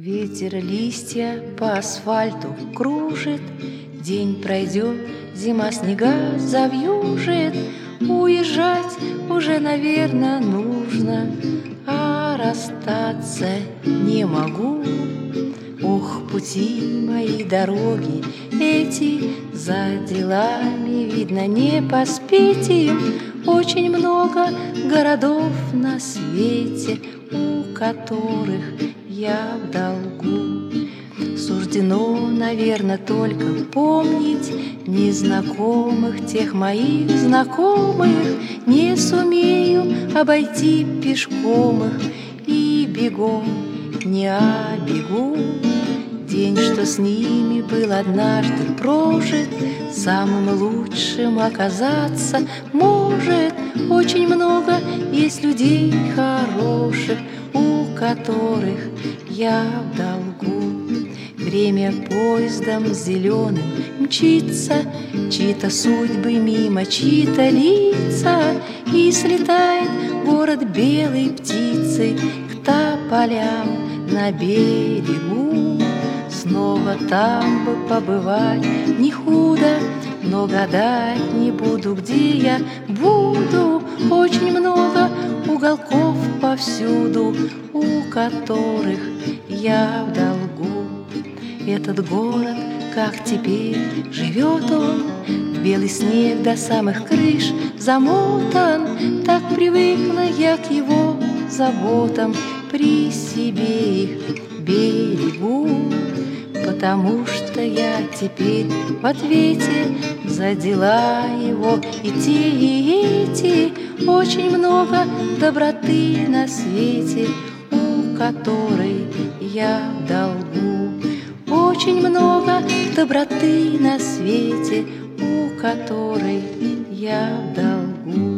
Ветер листья по асфальту кружит, день пройдет, зима снега завьюжит. Уезжать уже, наверное, нужно, а расстаться не могу. Ох, пути мои, дороги эти, за делами, видно, не поспеть им. Очень много городов на свете, у которых я в долгу. Суждено, наверное, только помнить незнакомых, тех моих знакомых. Не сумею обойти пешком их и бегом не обегу. День, что с ними был однажды прожит, самым лучшим оказаться может. Очень много есть людей хороших, у которых я в долгу. Время поездом зеленым мчится, чьи-то судьбы мимо, чьи-то лица, и слетает город белой птицей к тополям на берегу. Снова там бы побывать не худо, но гадать не буду, где я буду. Очень много уголков повсюду, у которых я в долгу. Этот город, как теперь живет он, в белый снег до самых крыш замотан. Так привыкла я к его заботам, при себе их берегу. Потому что я теперь в ответе за дела его и те, и эти. Очень много доброты на свете, у которой я в долгу. Очень много доброты на свете, у которой я в долгу.